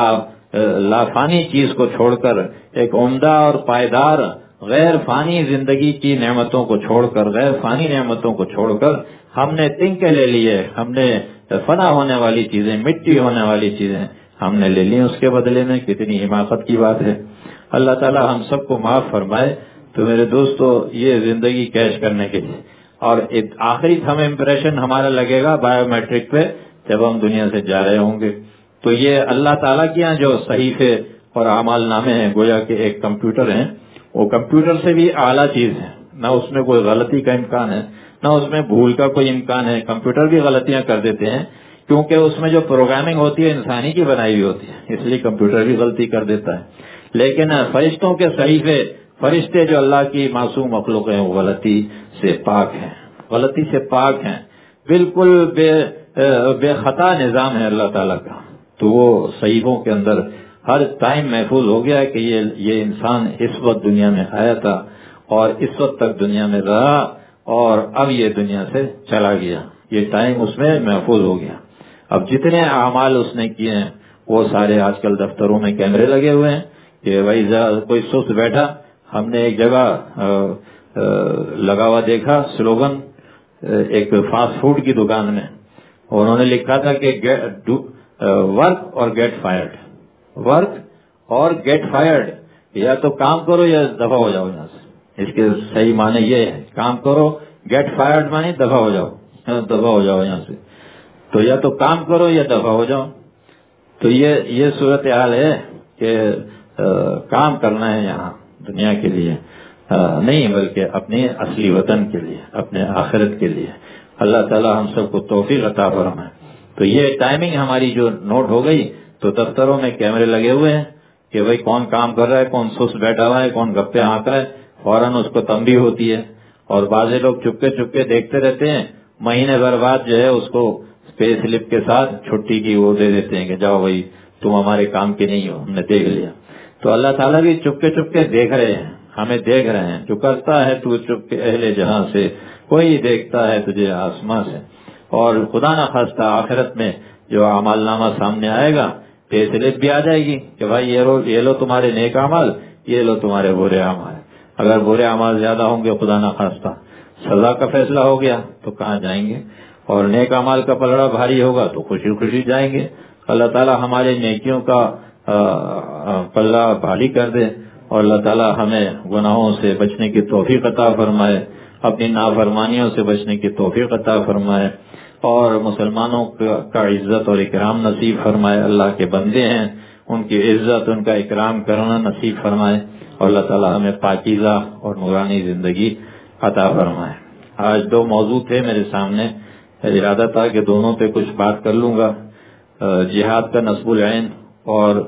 لافانی چیز کو چھوڑ کر, ایک عمدہ اور پائیدار غیر فانی زندگی کی نعمتوں کو چھوڑ کر, غیر فانی نعمتوں کو چھوڑ کر ہم نے تنکے لے لیے. ہم نے فنا ہونے والی چیزیں, مٹی ہونے والی چیزیں ہم نے لے لی. اس کے بدلے میں کتنی حماقت کی بات ہے. اللہ تعالی ہم سب کو معاف فرمائے. تو میرے دوستو, یہ زندگی کیش کرنے کے لیے, اور آخری تھم امپریشن ہمارا لگے گا بایو میٹرک پہ جب ہم دنیا سے جا رہے ہوں گے. تو یہ اللہ تعالیٰ کے یہاں جو صحیفے اور اعمال نامے ہیں گویا کہ ایک کمپیوٹر ہیں, وہ کمپیوٹر سے بھی اعلیٰ چیز ہے. نہ اس میں کوئی غلطی کا امکان ہے, نہ اس میں بھول کا کوئی امکان ہے. کمپیوٹر بھی غلطیاں کر دیتے ہیں کیونکہ اس میں جو پروگرامنگ ہوتی ہے انسانی کی بنائی ہوئی ہوتی ہے, اس لیے کمپیوٹر بھی غلطی کر دیتا ہے. لیکن فرشتوں کے صحیفے, فرشتے جو اللہ کی معصوم مخلوق ہیں, وہ غلطی سے پاک ہیں, غلطی سے پاک ہیں, بالکل بے خطا نظام ہے اللہ تعالیٰ کا. تو وہ صحیفوں کے اندر ہر ٹائم محفوظ ہو گیا کہ یہ انسان اس وقت دنیا میں آیا تھا اور اس وقت تک دنیا میں رہا اور اب یہ دنیا سے چلا گیا. یہ ٹائم اس میں محفوظ ہو گیا. اب جتنے اعمال اس نے کیے ہیں وہ سارے آج کل دفتروں میں کیمرے لگے ہوئے ہیں کہ بھائی کوئی سست بیٹھا, ہم نے ایک جگہ لگا ہوا دیکھا سلوگن ایک فاسٹ فوڈ کی دکان میں, انہوں نے لکھا تھا کہ work or get fired, work or get fired, یا تو کام کرو یا دفع ہو جاؤ یہاں سے. اس کے صحیح معنی یہ ہے, کام کرو, گیٹ فائرڈ معنی دفع ہو جاؤ, دفع ہو جاؤ یہاں سے. تو یا تو کام کرو یا دفع ہو جاؤ. تو یہ صورتحال ہے کہ کام کرنا ہے یہاں دنیا کے لیے نہیں, بلکہ اپنے اصلی وطن کے لیے, اپنے آخرت کے لیے. اللہ تعالی ہم سب کو توفیق عطا فرمائے. تو یہ ٹائمنگ ہماری جو نوٹ ہو گئی, تو دفتروں میں کیمرے لگے ہوئے ہیں کہ بھائی کون کام کر رہا ہے, کون سست بیٹھا ہوا ہے, کون گپے ہانک رہا ہے, فوراً اس کو تنبیہ ہوتی ہے. اور بعض لوگ چپکے دیکھتے رہتے ہیں, مہینے بھر بعد جو ہے اس کو پے سلپ کے ساتھ چھٹی کی وہ دے دیتے ہیں کہ جاؤ بھائی تم ہمارے کام کے نہیں ہو, ہم نے دیکھ لیا. تو اللہ تعالیٰ بھی چپکے دیکھ رہے ہیں, ہمیں دیکھ رہے ہیں. جو کرتا ہے تو چپکے اہل جہاں سے, کوئی دیکھتا ہے تجھے آسمان سے. اور خدا نہ خواستہ آخرت میں جو اعمال نامہ سامنے آئے گا, پے سلپ بھی آ جائے گی کہ بھائی یہ لو تمہارے نیک اعمال, یہ لو تمہارے برے اعمال. اگر برے اعمال زیادہ ہوں گے خدا نہ خواستہ سزا کا فیصلہ ہو گیا تو کہاں جائیں گے, اور نیک اعمال کا پلڑا بھاری ہوگا تو خوشی خوشی جائیں گے. اللہ تعالیٰ ہمارے نیکیوں کا پلڑا بھاری کر دے, اور اللہ تعالیٰ ہمیں گناہوں سے بچنے کی توفیق عطا فرمائے. اپنی نافرمانیوں سے بچنے کی توفیق عطا فرمائے اور مسلمانوں کا عزت اور اکرام نصیب فرمائے. اللہ کے بندے ہیں، ان کی عزت ان کا اکرام کرنا نصیب فرمائے اور اللہ تعالی ہمیں پاکیزہ اور نورانی زندگی عطا فرمائے. آج دو موضوع تھے میرے سامنے، ارادہ تھا کہ دونوں پہ کچھ بات کر لوں گا. جہاد کا نصب العین اور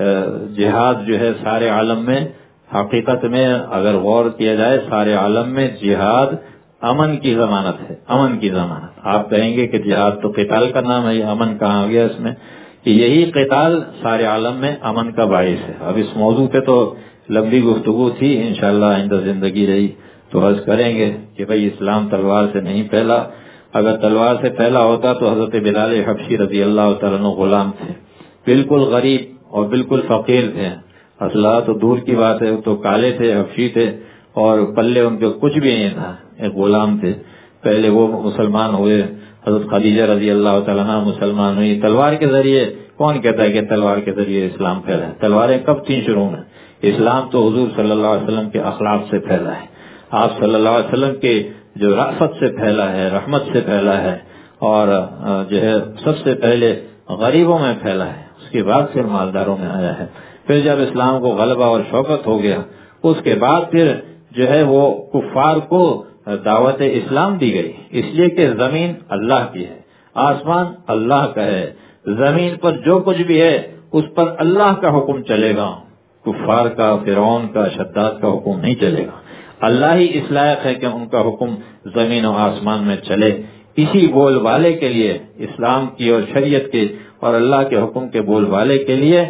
جہاد جو ہے سارے عالم میں، حقیقت میں اگر غور کیا جائے سارے عالم میں جہاد امن کی ضمانت ہے. امن کی ضمانت. آپ کہیں گے کہ جہاد تو قتال کا نام ہے، یہ امن کہاں آ گیا اس میں؟ کہ یہی قتال سارے عالم میں امن کا باعث ہے. اب اس موضوع پہ تو لمبی گفتگو تھی، انشاءاللہ آئندہ زندگی رہی تو عرض کریں گے کہ بھئی اسلام تلوار سے نہیں پھیلا. اگر تلوار سے پھیلا ہوتا تو حضرت بلال حبشی رضی اللہ تعالیٰ عنہ غلام تھے، بالکل غریب اور بالکل فقیر تھے. اسلحہ تو دور کی بات ہے، تو کالے تھے، حبشی تھے اور پلے ان کے کچھ بھی نہیں تھا، ایک غلام تھے. پہلے وہ مسلمان ہوئے، حضرت خدیجہ رضی اللہ تعالیٰ عنہ مسلمان ہوئی. تلوار کے ذریعے کون کہتا ہے کہ تلوار کے ذریعے اسلام پھیلا ہے؟ تلواریں کب تھیں شروع میں؟ اسلام تو حضور صلی اللہ علیہ وسلم کے اخلاق سے پھیلا ہے. آپ صلی اللہ علیہ وسلم کے جو رأفت سے پھیلا ہے، رحمت سے پھیلا ہے اور جو ہے سب سے پہلے غریبوں میں پھیلا ہے، اس کے بعد پھر مالداروں میں آیا ہے. پھر جب اسلام کو غلبہ اور شوکت ہو گیا اس کے بعد پھر جو ہے وہ کفار کو دعوت اسلام دی گئی. اس لیے کہ زمین اللہ کی ہے، آسمان اللہ کا ہے، زمین پر جو کچھ بھی ہے اس پر اللہ کا حکم چلے گا، کفار کا، فرعون کا، شداد کا حکم نہیں چلے گا. اللہ ہی اس لائق ہے کہ ان کا حکم زمین و آسمان میں چلے. اسی بول والے کے لیے، اسلام کی اور شریعت کے اور اللہ کے حکم کے بول والے کے لیے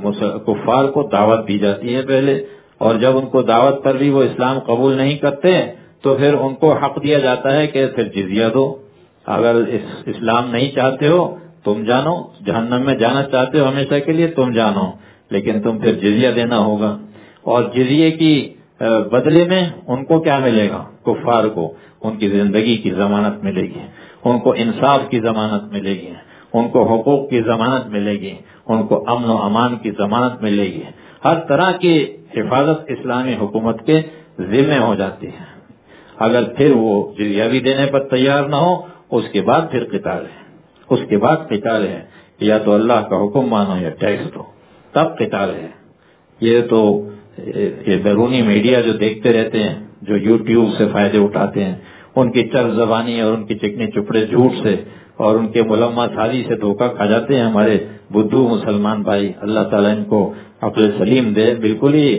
کفار کو دعوت دی جاتی ہے پہلے، اور جب ان کو دعوت پر بھی وہ اسلام قبول نہیں کرتے تو پھر ان کو حق دیا جاتا ہے کہ پھر جزیہ دو. اگر اسلام نہیں چاہتے ہو تم جانو، جہنم میں جانا چاہتے ہو ہمیشہ کے لیے تم جانو، لیکن تم پھر جزیہ دینا ہوگا. اور جزیے کی بدلے میں ان کو کیا ملے گا؟ کفار کو ان کی زندگی کی ضمانت ملے گی، ان کو انصاف کی ضمانت ملے گی، ان کو حقوق کی ضمانت ملے گی، ان کو امن و امان کی ضمانت ملے گی. ہر طرح کی حفاظت اسلامی حکومت کے ذمہ ہو جاتی ہے. اگر پھر وہ جزیہ بھی دینے پر تیار نہ ہو اس کے بعد پھر قتال ہے. اس کے بعد قتال ہے، یا تو اللہ کا حکم مانو یا ٹیکس دو، تب قتال ہے. یہ تو یہ بیرونی میڈیا جو دیکھتے رہتے ہیں، جو یوٹیوب سے فائدے اٹھاتے ہیں، ان کی چر زبانی اور ان کی چکنے چپڑے جھوٹ سے اور ان کے ملمہ سازی سے دھوکہ کھا جاتے ہیں ہمارے بدھو مسلمان بھائی. اللہ تعالیٰ ان کو عقل سلیم دے. بالکل ہی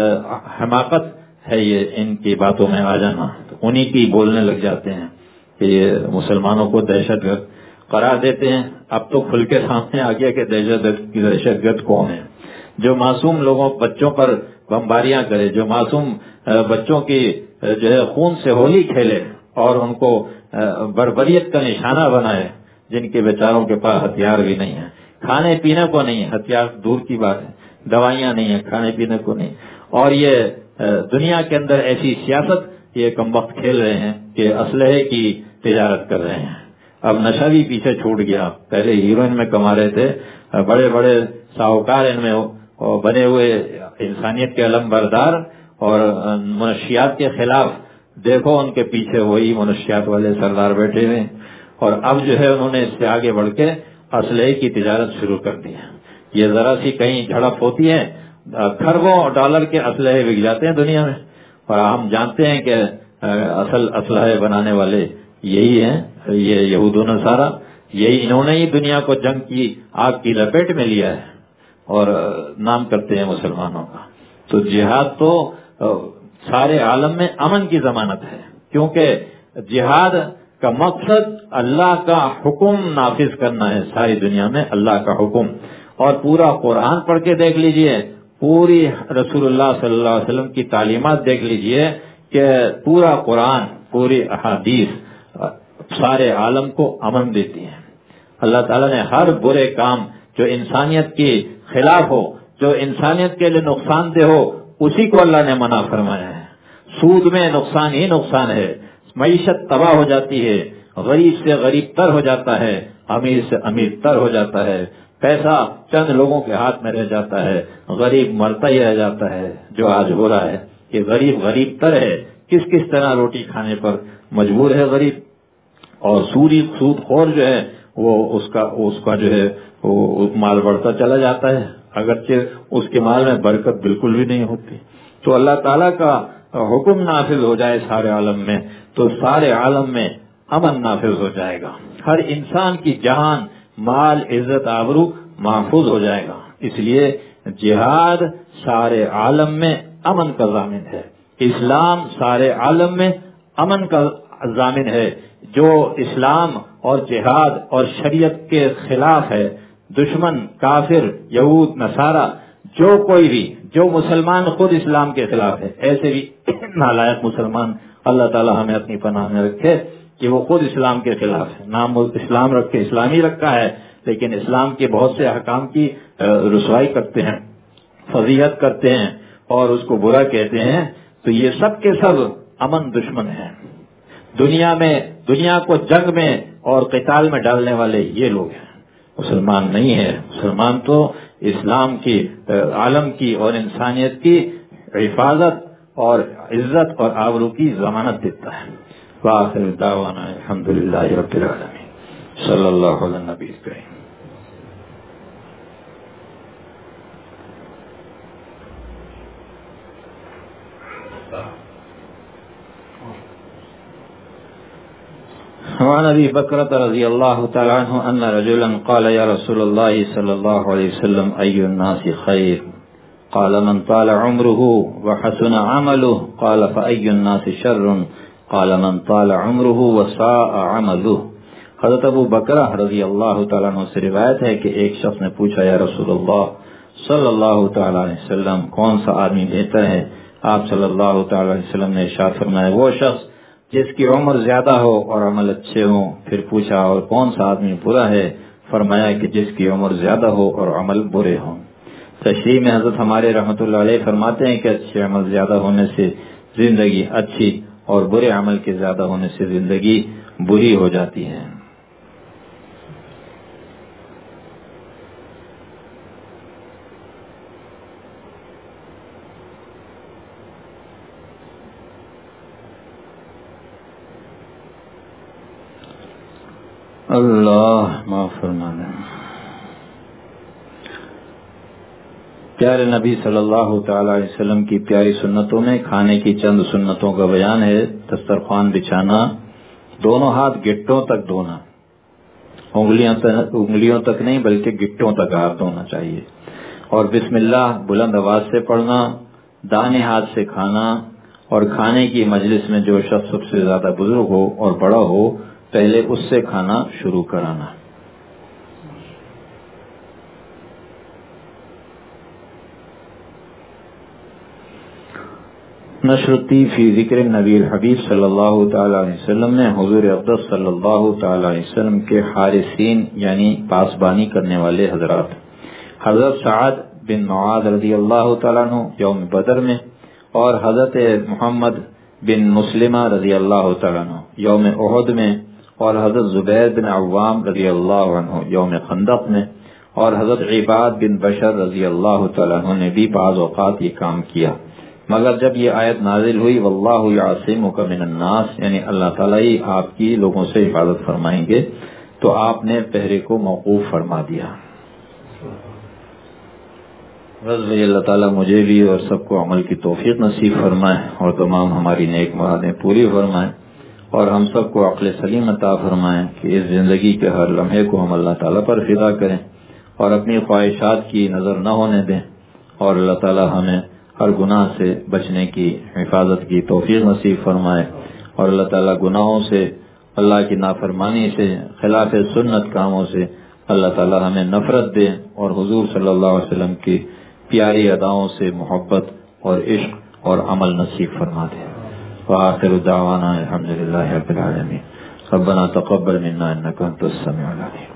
حماقت ہے یہ ان کی باتوں میں آ جانا. انہی کی بولنے لگ جاتے ہیں کہ یہ مسلمانوں کو دہشت گرد قرار دیتے ہیں. اب تو کھل کے سامنے آ گیا کہ دہشت گرد کون ہے؟ جو معصوم لوگوں، بچوں پر بمباریاں کرے، جو معصوم بچوں کی جو ہے خون سے ہولی کھیلے اور ان کو بربریت کا نشانہ بنائے، جن کے بیچاروں کے پاس ہتھیار بھی نہیں ہیں، کھانے پینے کو نہیں، ہتھیار دور کی بات ہے، دوائیاں نہیں ہیں، کھانے پینے کو نہیں. اور یہ دنیا کے اندر ایسی سیاست یہ کمبخت کھیل رہے ہیں کہ اسلحے کی تجارت کر رہے ہیں. اب نشہ بھی پیچھے چھوٹ گیا. پہلے ہیروئن میں کما رہے تھے، بڑے بڑے ساہوکار ان میں بنے ہوئے انسانیت کے علم بردار اور منشیات کے خلاف، دیکھو ان کے پیچھے وہی منشیات والے سردار بیٹھے ہوئے. اور اب جو ہے انہوں نے اس سے آگے بڑھ کے اسلحے کی تجارت شروع کر دی ہے. یہ ذرا سی کہیں جھڑپ ہوتی ہے، کھربوں ڈالر کے اسلحے بک جاتے ہیں دنیا میں. اور ہم جانتے ہیں کہ اصل اسلحے بنانے والے یہی ہیں، یہ یہود و نصارہ. یہی انہوں نے ہی دنیا کو جنگ کی آگ کی لپیٹ میں لیا ہے اور نام کرتے ہیں مسلمانوں کا. تو جہاد تو سارے عالم میں امن کی ضمانت ہے، کیونکہ جہاد کا مقصد اللہ کا حکم نافذ کرنا ہے ساری دنیا میں، اللہ کا حکم. اور پورا قرآن پڑھ کے دیکھ لیجئے، پوری رسول اللہ صلی اللہ علیہ وسلم کی تعلیمات دیکھ لیجئے کہ پورا قرآن، پوری احادیث سارے عالم کو امن دیتی ہیں. اللہ تعالیٰ نے ہر برے کام جو انسانیت کے خلاف ہو، جو انسانیت کے لیے نقصان دہ ہو، اسی کو اللہ نے منع فرمایا ہے. سود میں نقصان ہی نقصان ہے، معیشت تباہ ہو جاتی ہے، غریب سے غریب تر ہو جاتا ہے، امیر سے امیر تر ہو جاتا ہے، پیسہ چند لوگوں کے ہاتھ میں رہ جاتا ہے، غریب مرتا ہی رہ جاتا ہے. جو آج ہو رہا ہے کہ غریب غریب تر ہے، کس کس طرح روٹی کھانے پر مجبور ہے غریب. اور سود خور جو ہے وہ اس کا جو ہے وہ مال بڑھتا چلا جاتا ہے، اگرچہ اس کے مال میں برکت بالکل بھی نہیں ہوتی. تو اللہ تعالیٰ کا حکم نافذ ہو جائے سارے عالم میں تو سارے عالم میں امن نافذ ہو جائے گا، ہر انسان کی جان، مال، عزت، آبرو محفوظ ہو جائے گا. اس لیے جہاد سارے عالم میں امن کا ضامن ہے، اسلام سارے عالم میں امن کا ضامن ہے. جو اسلام اور جہاد اور شریعت کے خلاف ہے، دشمن، کافر، یہود، نصارہ، جو کوئی بھی، جو مسلمان خود اسلام کے خلاف ہے، ایسے بھی نالائق مسلمان اللہ تعالی ہمیں اپنی پناہ میں رکھے کہ وہ خود اسلام کے خلاف ہے. نام اسلام رکھ کے اسلامی رکھا ہے، لیکن اسلام کے بہت سے احکام کی رسوائی کرتے ہیں، فضیحت کرتے ہیں اور اس کو برا کہتے ہیں. تو یہ سب کے سب امن دشمن ہیں. دنیا کو جنگ میں اور قتال میں ڈالنے والے یہ لوگ ہیں، مسلمان نہیں ہے. مسلمان تو اسلام کی، عالم کی اور انسانیت کی حفاظت اور عزت اور آبرو کی ضمانت دیتا ہے. وآخر دعوانا الحمدللہ رب العالمین. صلی اللہ علیہ نبی کریم. وعن ابي بكر رضي الله تعالى عنه ان رجلا قال يا رسول الله صلى الله عليه وسلم اي الناس خير؟ قال من طال عمره وحسن عمله. قال فاي الناس شر؟ قال من طال عمره وساء عمله. حضرت ابو بکر رضی اللہ تعالیٰ عنہ سے روایت ہے کہ ایک شخص نے پوچھا یا رسول اللہ صلی اللہ تعالیٰ علیہ وسلم کون سا آدمی بہتر ہے؟ آپ صلی اللہ تعالیٰ علیہ وسلم نے ارشاد فرمایا وہ شخص جس کی عمر زیادہ ہو اور عمل اچھے ہوں. پھر پوچھا اور کون سا آدمی برا ہے؟ فرمایا کہ جس کی عمر زیادہ ہو اور عمل برے ہوں. تشریح میں حضرت ہمارے رحمۃ اللہ علیہ فرماتے ہیں کہ اچھے عمل زیادہ ہونے سے زندگی اچھی اور برے عمل کے زیادہ ہونے سے زندگی بری ہو جاتی ہے. اللہ معاف فرمانا. پیارے نبی صلی اللہ تعالی علیہ وسلم کی پیاری سنتوں میں کھانے کی چند سنتوں کا بیان ہے. دسترخوان بچھانا، دونوں ہاتھ گٹوں تک دھونا، انگلیوں تک نہیں بلکہ گٹوں تک ہاتھ دھونا چاہیے، اور بسم اللہ بلند آواز سے پڑھنا، دانے ہاتھ سے کھانا، اور کھانے کی مجلس میں جو شخص سب سے زیادہ بزرگ ہو اور بڑا ہو پہلے اس سے کھانا شروع کرانا. نشرتی فی ذکر نبی الحبیب صلی اللہ تعالی علیہ وسلم نے حضور اقدس صلی اللہ تعالی علیہ وسلم کے حارسین یعنی پاسبانی کرنے والے حضرات حضرت سعد بن معاذ رضی اللہ تعالیٰ عنہ یوم بدر میں، اور حضرت محمد بن مسلمہ رضی اللہ تعالیٰ عنہ یوم احد میں، اور حضرت زبیر بن عوام رضی اللہ عنہ یوم خندق میں، اور حضرت عباد بن بشر رضی اللہ تعالیٰ عنہ نے بھی بعض اوقات یہ کام کیا. مگر جب یہ آیت نازل ہوئی واللہ یعصمک من الناس، یعنی اللہ تعالیٰ ہی آپ کی لوگوں سے حفاظت فرمائیں گے، تو آپ نے پہرے کو موقوف فرما دیا. بس اللہ تعالیٰ مجھے بھی اور سب کو عمل کی توفیق نصیب فرمائے اور تمام ہماری نیک مرادیں پوری فرمائے، اور ہم سب کو عقل سلیم عطا فرمائیں کہ اس زندگی کے ہر لمحے کو ہم اللہ تعالیٰ پر فدا کریں اور اپنی خواہشات کی نظر نہ ہونے دیں، اور اللہ تعالیٰ ہمیں ہر گناہ سے بچنے کی حفاظت کی توفیق نصیب فرمائے، اور اللہ تعالیٰ گناہوں سے، اللہ کی نافرمانی سے، خلاف سنت کاموں سے اللہ تعالیٰ ہمیں نفرت دے اور حضور صلی اللہ علیہ وسلم کی پیاری اداؤں سے محبت اور عشق اور عمل نصیب فرما دے. وآخر دعوانا الحمدللہ رب العالمین. ربنا تقبل منا انک انت السمیع العلیم.